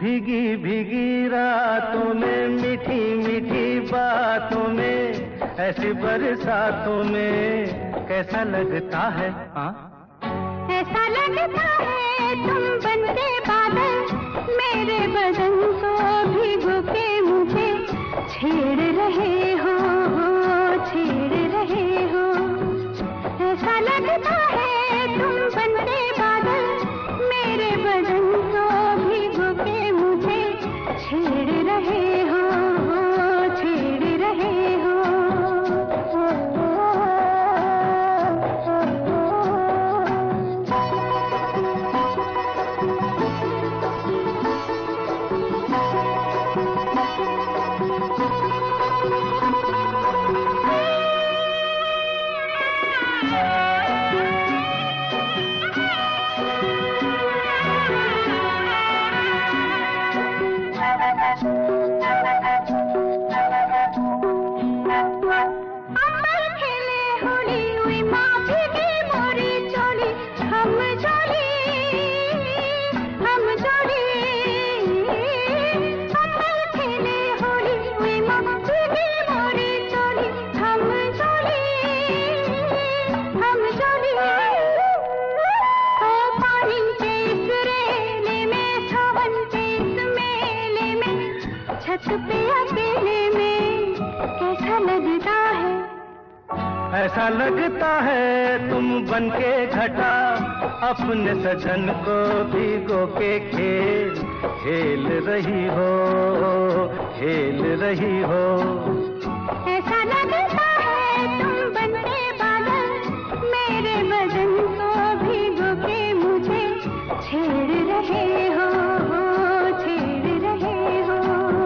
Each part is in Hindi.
भीगी भीगी रातों में, मीठी मीठी बातों में, ऐसी बरसातों में कैसा लगता है? हाँ, ऐसा लगता है तुम बनते बादल, मेरे बदन को भिगो के मुझे छेड़ रहे हो, छेड़ रहे हो। ऐसा लगता है तुम बनते बादल, मेरे बदन को भिगो के मुझे छेड़ रहे हो, छेड़ रहे हो। छत पे अकेले में कैसा लगता है? ऐसा लगता है तुम बनके घटा, अपने सजन को भिगो के खेल खेल रही हो, खेल रही हो। ऐसा लगता है तुम बनके बादल, मेरे बदन को भिगो के मुझे छेड़ रहे हो, छेड़ रहे हो।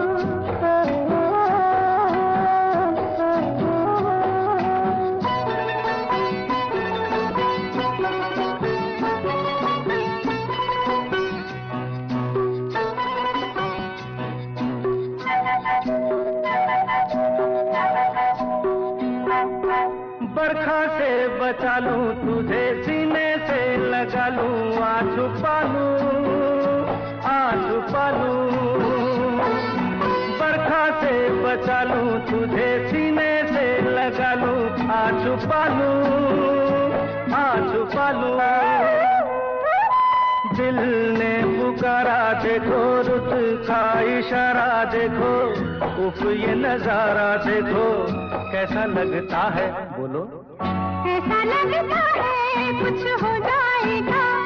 बरखा से बचा लूं तुझे, सीने से लगा लूं, आ छुपा लूं, आ छुपा लूं। बरखा से बचा लूं तुझे, सीने से लगा लूं, आ छुपा लूं, आ छुपा लूं। दिल ने पुकारा देखो, रुत का इशारा देखो, उफ ये नजारा देखो कैसा लगता है? बोलो। ऐसा लगता है कुछ हो जाएगा।